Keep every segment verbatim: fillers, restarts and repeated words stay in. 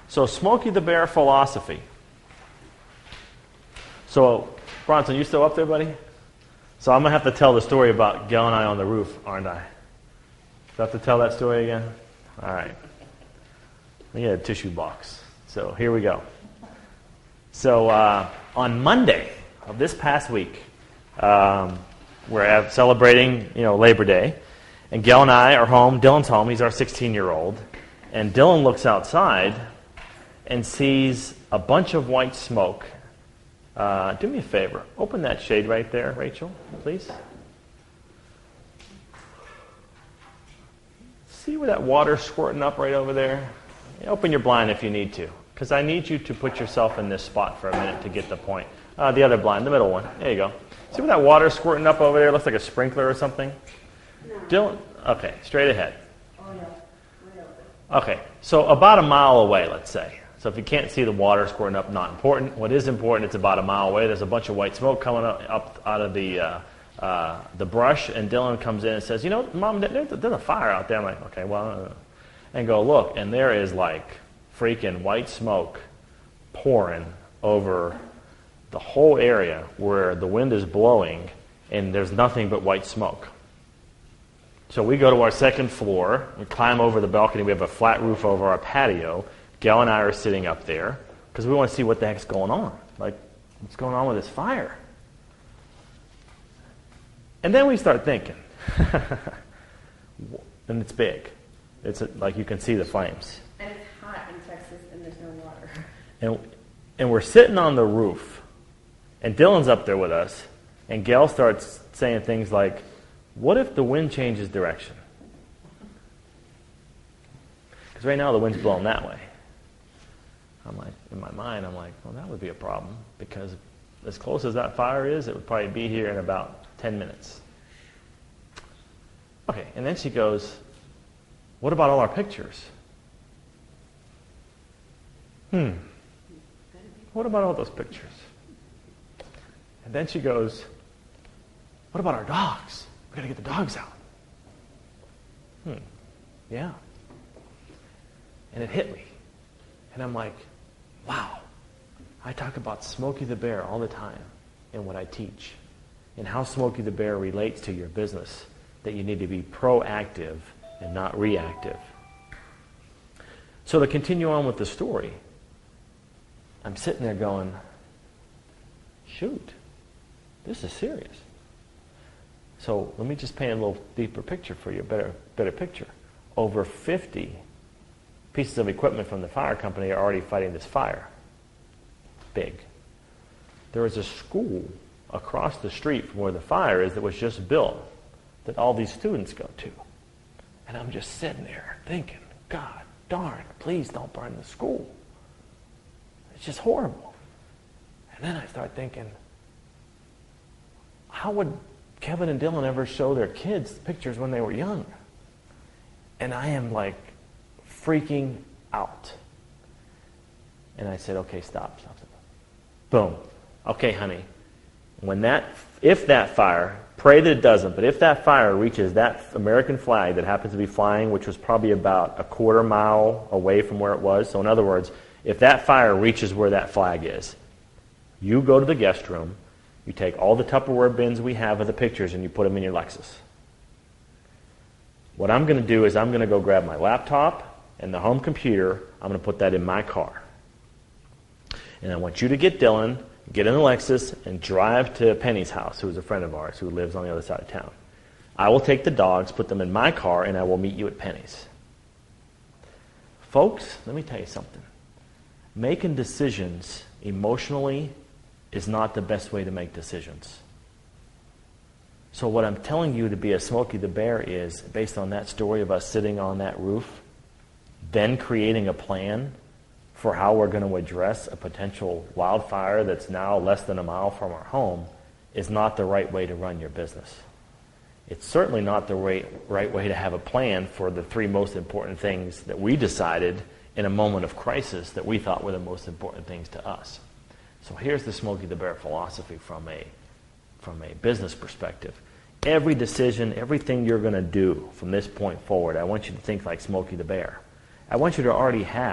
So Smokey the Bear philosophy. So, Bronson, you still up there, buddy? So I'm going to have to tell the story about Gail and I on the roof, aren't I? Do I have to tell that story again? All right. We had a tissue box. So here we go. So uh, on Monday of this past week, um, we're celebrating, you know, Labor Day, and Gail and I are home. Dylan's home. He's our sixteen-year-old. And Dylan looks outside and sees a bunch of white smoke. Uh, do me a favor. Open that shade right there, Rachel, please. See where that water's squirting up right over there? Open your blind if you need to, because I need you to put yourself in this spot for a minute to get the point. Uh, the other blind, the middle one. There you go. See where that water's squirting up over there? Looks like a sprinkler or something? No. Dylan? Okay, straight ahead. Oh, no. Okay, so about a mile away, let's say. So if you can't see the water squirting up, not important. What is important, it's about a mile away. There's a bunch of white smoke coming up, up out of the uh, uh, the brush, and Dylan comes in and says, you know, Mom, there's, there's a fire out there. I'm like, okay, well, uh, and go look, and there is like freaking white smoke pouring over the whole area where the wind is blowing, and there's nothing but white smoke. So we go to our second floor, we climb over the balcony, we have a flat roof over our patio. Gail and I are sitting up there because we want to see what the heck's going on. Like, what's going on with this fire? And then we start thinking. And it's big. It's like you can see the flames. And it's hot in Texas and there's no water. And, and we're sitting on the roof. And Dylan's up there with us. And Gail starts saying things like, what if the wind changes direction? Because right now the wind's blowing that way. I'm like, in my mind, I'm like, well, that would be a problem because as close as that fire is, it would probably be here in about ten minutes. Okay, and then she goes, what about all our pictures? Hmm. What about all those pictures? And then she goes, what about our dogs? We got to get the dogs out. Hmm. Yeah. And it hit me. And I'm like, wow, I talk about Smokey the Bear all the time in what I teach and how Smokey the Bear relates to your business, that you need to be proactive and not reactive. So to continue on with the story, I'm sitting there going, shoot, this is serious. So let me just paint a little deeper picture for you, a better, better picture. Over fifty pieces of equipment from the fire company are already fighting this fire. Big. There is a school across the street from where the fire is that was just built that all these students go to. And I'm just sitting there thinking, God darn, please don't burn the school. It's just horrible. And then I start thinking, how would Kevin and Dylan ever show their kids pictures when they were young? And I am like, freaking out. And I said, okay, stop, stop, stop. Boom. Okay, honey. When that, if that fire, pray that it doesn't, but if that fire reaches that American flag that happens to be flying, which was probably about a quarter mile away from where it was, so in other words, if that fire reaches where that flag is, you go to the guest room, you take all the Tupperware bins we have of the pictures and you put them in your Lexus. What I'm going to do is I'm going to go grab my laptop and the home computer, I'm going to put that in my car. And I want you to get Dylan, get in the Lexus, and drive to Penny's house, who's a friend of ours who lives on the other side of town. I will take the dogs, put them in my car, and I will meet you at Penny's. Folks, let me tell you something. Making decisions emotionally is not the best way to make decisions. So what I'm telling you to be a Smokey the Bear is, based on that story of us sitting on that roof, then creating a plan for how we're going to address a potential wildfire that's now less than a mile from our home is not the right way to run your business. It's certainly not the right, right way to have a plan for the three most important things that we decided in a moment of crisis that we thought were the most important things to us. So here's the Smokey the Bear philosophy from a, from a business perspective. Every decision, everything you're going to do from this point forward, I want you to think like Smokey the Bear. I want you to already have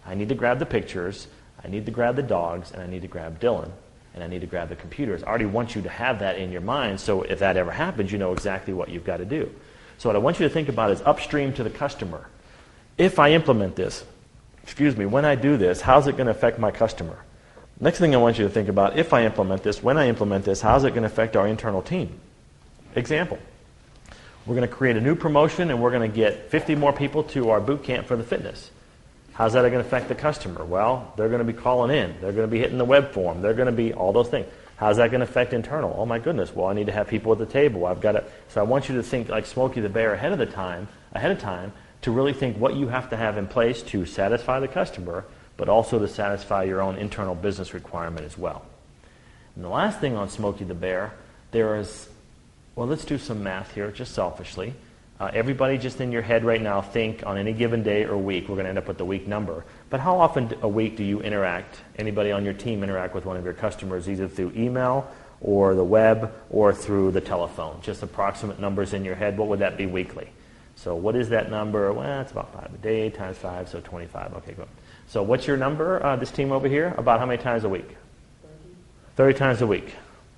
I need to grab the pictures, I need to grab the dogs, and I need to grab Dylan, and I need to grab the computers. I already want you to have that in your mind, so if that ever happens, you know exactly what you've got to do. So what I want you to think about is upstream to the customer. If I implement this, excuse me, when I do this, how's it going to affect my customer? Next thing I want you to think about, if I implement this, when I implement this, how's it going to affect our internal team? Example. We're going to create a new promotion and we're going to get fifty more people to our boot camp for the fitness. How's that going to affect the customer? Well, they're going to be calling in. They're going to be hitting the web form. They're going to be all those things. How's that going to affect internal? Oh my goodness, well I need to have people at the table. I've got to, so I want you to think like Smokey the Bear ahead of the time, ahead of time, to really think what you have to have in place to satisfy the customer, but also to satisfy your own internal business requirement as well. And the last thing on Smokey the Bear, there is, well, let's do some math here, just selfishly. Uh, everybody just in your head right now think on any given day or week, we're going to end up with the week number. But how often a week do you interact, anybody on your team interact with one of your customers, either through email or the web or through the telephone? Just approximate numbers in your head. What would that be weekly? So what is that number? Well, it's about five a day times five, so twenty-five. Okay, good. So what's your number, uh, this team over here? About how many times a week? thirty. thirty times a week.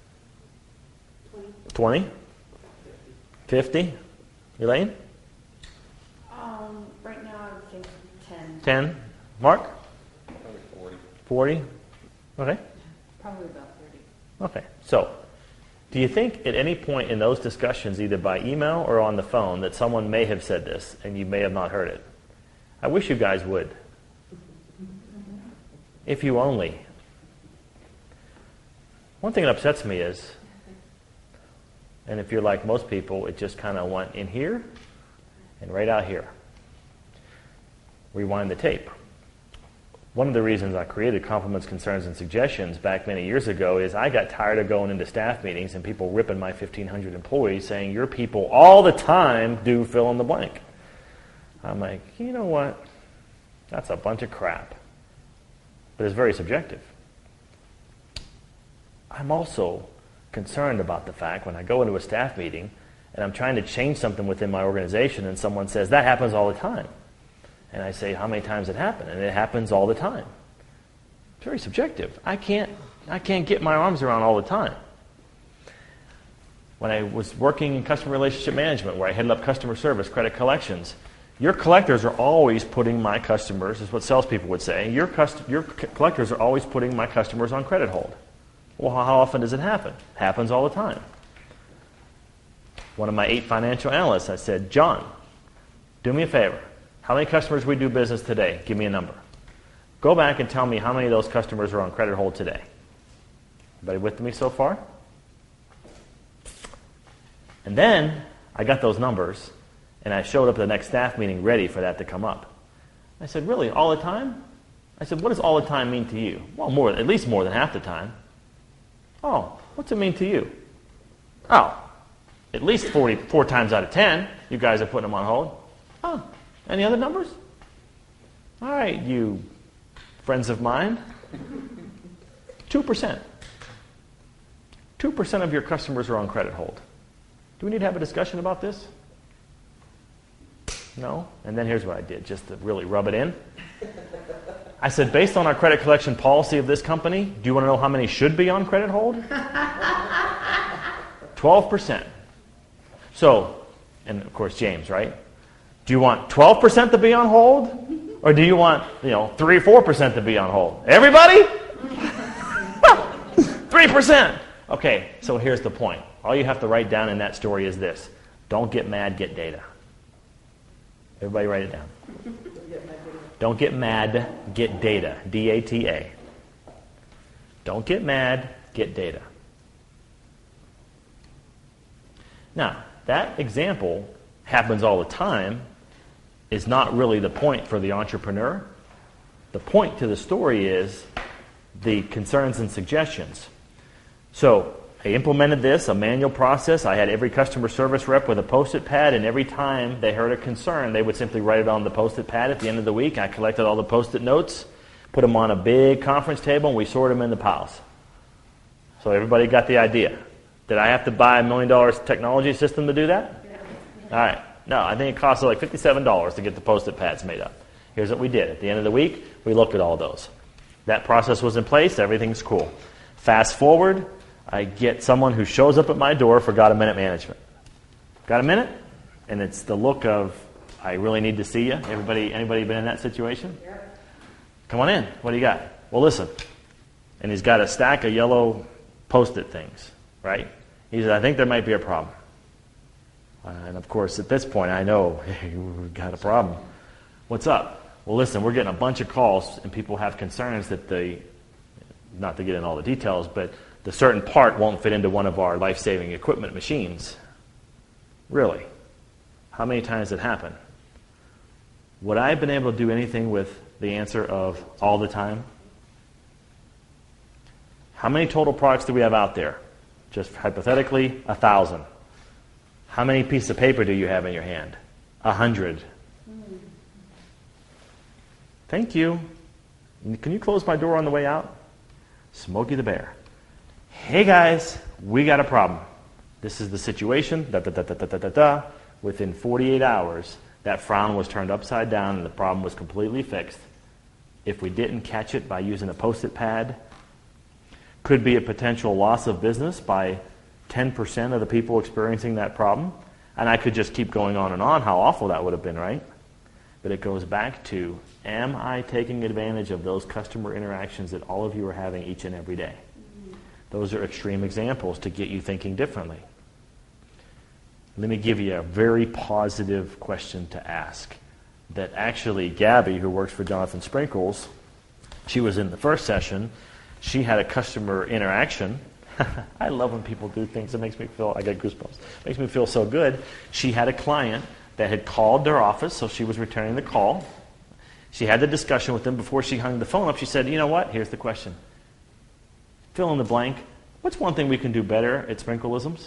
twenty. twenty? fifty? Elaine? Um, right now I would think ten. ten. Mark? Probably forty. forty? Okay. Probably about thirty. Okay. So, do you think at any point in those discussions, either by email or on the phone, that someone may have said this and you may have not heard it? I wish you guys would. If you only. One thing that upsets me is, and if you're like most people, it just kind of went in here and right out here. Rewind the tape. One of the reasons I created Compliments, Concerns, and Suggestions back many years ago is I got tired of going into staff meetings and people ripping my fifteen hundred employees saying, your people all the time do fill in the blank. I'm like, you know what? That's a bunch of crap. But it's very subjective. I'm also concerned about the fact when I go into a staff meeting and I'm trying to change something within my organization and someone says, that happens all the time. And I say, how many times it happened? And it happens all the time. It's very subjective. I can't, I can't get my arms around all the time. When I was working in customer relationship management, where I headed up customer service, credit collections, your collectors are always putting my customers, is what salespeople would say, your, cust- your c- collectors are always putting my customers on credit hold. Well, how often does it happen? Happens all the time. One of my eight financial analysts, I said, John, do me a favor. How many customers we do business today? Give me a number. Go back and tell me how many of those customers are on credit hold today. Everybody with me so far? And then I got those numbers, and I showed up at the next staff meeting ready for that to come up. I said, really, all the time? I said, what does all the time mean to you? Well, more, at least more than half the time. Oh, what's it mean to you? Oh, at least forty-four times out of ten, you guys are putting them on hold. Oh, any other numbers? All right, you friends of mine. two percent. two percent of your customers are on credit hold. Do we need to have a discussion about this? No? And then here's what I did, just to really rub it in. I said, based on our credit collection policy of this company, do you want to know how many should be on credit hold? twelve percent. So, and of course James, right? Do you want twelve percent to be on hold? Or do you want, you know, three or four percent to be on hold? Everybody? three percent. Okay, so here's the point. All you have to write down in that story is this. Don't get mad, get data. Everybody write it down. Don't get mad, get data. D A T A. Don't get mad, get data. Now, that example happens all the time is not really the point for the entrepreneur. The point to the story is the concerns and suggestions. So, I implemented this, a manual process. I had every customer service rep with a Post-it pad, and every time they heard a concern, they would simply write it on the Post-it pad. At the end of the week, I collected all the Post-it notes, put them on a big conference table, and we sorted them into piles. So everybody got the idea. Did I have to buy a million dollars technology system to do that? Yeah. All right. No, I think it cost like fifty-seven dollars to get the Post-it pads made up. Here's what we did. At the end of the week, We look at all those. That process was in place. Everything's cool. Fast forward, I get someone who shows up at my door for Got a Minute management. Got a minute? And it's the look of, I really need to see you. Everybody, anybody been in that situation? Yeah. Come on in. What do you got? Well, listen. And he's got a stack of yellow Post-it things, right? He said, I think there might be a problem. Uh, and of course, at this point, I know, hey, we've got a problem. What's up? Well, listen, we're getting a bunch of calls, and people have concerns that the, not to get in all the details, but the certain part won't fit into one of our life-saving equipment machines. Really? How many times did it happen? Would I have been able to do anything with the answer of all the time? How many total products do we have out there? Just hypothetically, a thousand. How many pieces of paper do you have in your hand? A hundred. Thank you. Can you close my door on the way out? Smokey the Bear. Hey guys, we got a problem. This is the situation. Da, da, da, da, da, da, da, da. Within forty-eight hours, that frown was turned upside down and the problem was completely fixed. If we didn't catch it by using a Post-it pad, could be a potential loss of business by ten percent of the people experiencing that problem. And I could just keep going on and on how awful that would have been, right? But it goes back to, am I taking advantage of those customer interactions that all of you are having each and every day? Those are extreme examples to get you thinking differently. Let me give you a very positive question to ask that actually Gabby, who works for Jonathan Sprinkles, she was in the first session. She had a customer interaction. I love when people do things. It makes me feel, I get goosebumps. It makes me feel so good. She had a client that had called their office, so she was returning the call. She had the discussion with them before she hung the phone up. She said, you know what? Here's the question. Fill in the blank. What's one thing we can do better at Sprinkleisms?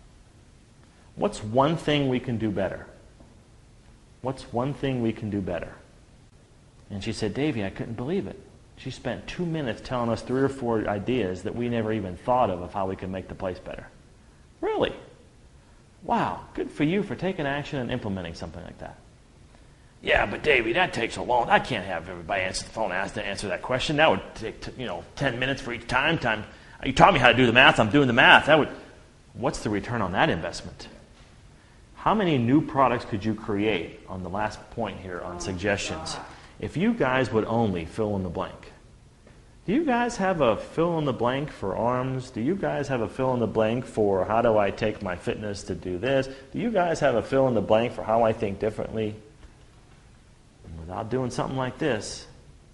What's one thing we can do better? What's one thing we can do better? And she said, Davey, I couldn't believe it. She spent two minutes telling us three or four ideas that we never even thought of of how we could make the place better. Really? Wow, good for you for taking action and implementing something like that. Yeah, but Davey, that takes a long. I can't have everybody answer the phone ask to answer that question. That would take, you know, ten minutes for each time. Time. You taught me how to do the math. I'm doing the math. That would. What's the return on that investment? How many new products could you create on the last point here on suggestions if you guys would only fill in the blank? Do you guys have a fill in the blank for arms? Do you guys have a fill in the blank for how do I take my fitness to do this? Do you guys have a fill in the blank for how I think differently? Without doing something like this,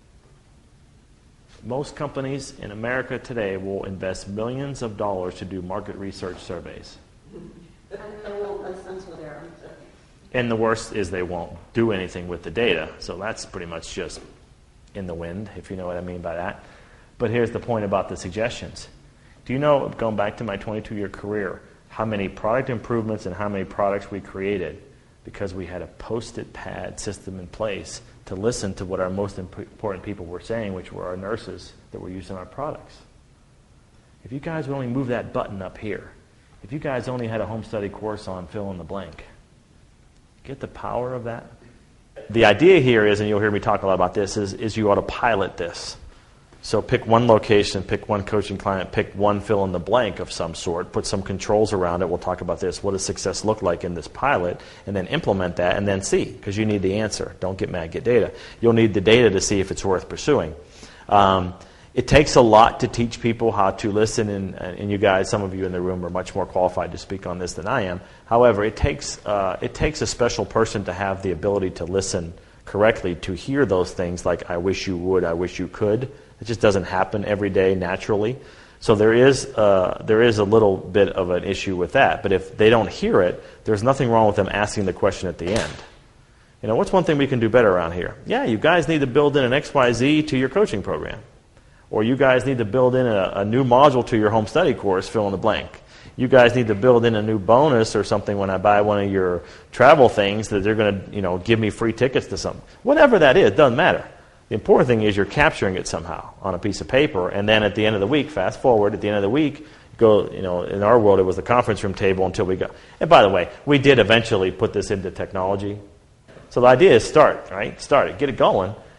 most companies in America today will invest millions of dollars to do market research surveys. And they won't listen to their answer. And the worst is they won't do anything with the data. So that's pretty much just in the wind, if you know what I mean by that. But here's the point about the suggestions. Do you know, going back to my twenty-two-year career, how many product improvements and how many products we created because we had a Post-it pad system in place to listen to what our most important people were saying, which were our nurses that were using our products? If you guys would only move that button up here, if you guys only had a home study course on fill in the blank, get the power of that? The idea here is, and you'll hear me talk a lot about this, is, is you ought to pilot this. So pick one location, pick one coaching client, pick one fill in the blank of some sort, put some controls around it. We'll talk about this. What does success look like in this pilot? And then implement that and then see, because you need the answer. Don't get mad, get data. You'll need the data to see if it's worth pursuing. Um, it takes a lot to teach people how to listen, and, and you guys, some of you in the room are much more qualified to speak on this than I am. However, it takes, uh, it takes a special person to have the ability to listen correctly, to hear those things like, I wish you would, I wish you could. It just doesn't happen every day naturally. So there is uh, there is a little bit of an issue with that. But if they don't hear it, there's nothing wrong with them asking the question at the end. You know, what's one thing we can do better around here? Yeah, you guys need to build in an X Y Z to your coaching program. Or you guys need to build in a, a new module to your home study course, fill in the blank. You guys need to build in a new bonus or something when I buy one of your travel things that they're going to, you know, give me free tickets to something. Whatever that is, doesn't matter. The important thing is you're capturing it somehow on a piece of paper, and then at the end of the week, fast forward, at the end of the week, go, you know, in our world it was the conference room table until we got, and by the way, we did eventually put this into technology. So the idea is start, right? Start it, get it going,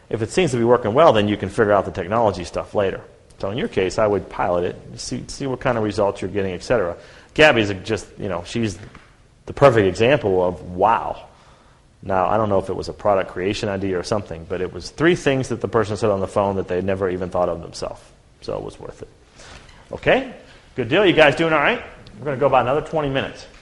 If it seems to be working well, then you can figure out the technology stuff later. So in your case, I would pilot it, see, see what kind of results you're getting, et cetera. Gabby's just, you know, she's the perfect example of wow. Now, I don't know if it was a product creation idea or something, but it was three things that the person said on the phone that they never even thought of themselves. So it was worth it. Okay? Good deal. You guys doing all right? We're going to go about another twenty minutes.